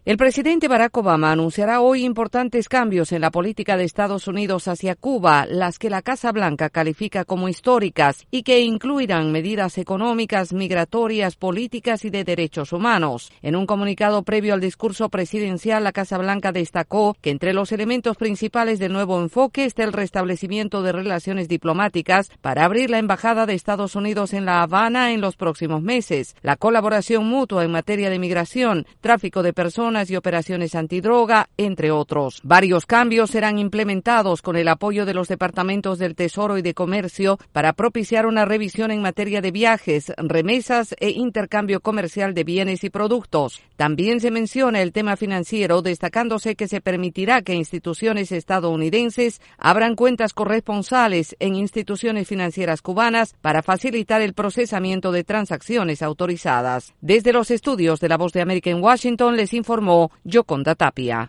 El presidente Barack Obama anunciará hoy importantes cambios en la política de Estados Unidos hacia Cuba, las que la Casa Blanca califica como históricas y que incluirán medidas económicas, migratorias, políticas y de derechos humanos. En un comunicado previo al discurso presidencial, la Casa Blanca destacó que entre los elementos principales del nuevo enfoque está el restablecimiento de relaciones diplomáticas para abrir la embajada de Estados Unidos en La Habana en los próximos meses, la colaboración mutua en materia de migración, tráfico de personas y operaciones antidroga, entre otros. Varios cambios serán implementados con el apoyo de los departamentos del Tesoro y de Comercio para propiciar una revisión en materia de viajes, remesas e intercambio comercial de bienes y productos. También se menciona el tema financiero, destacándose que se permitirá que instituciones estadounidenses abran cuentas corresponsales en instituciones financieras cubanas para facilitar el procesamiento de transacciones autorizadas. Desde los estudios de La Voz de América en Washington les informó Yoconda Tapia.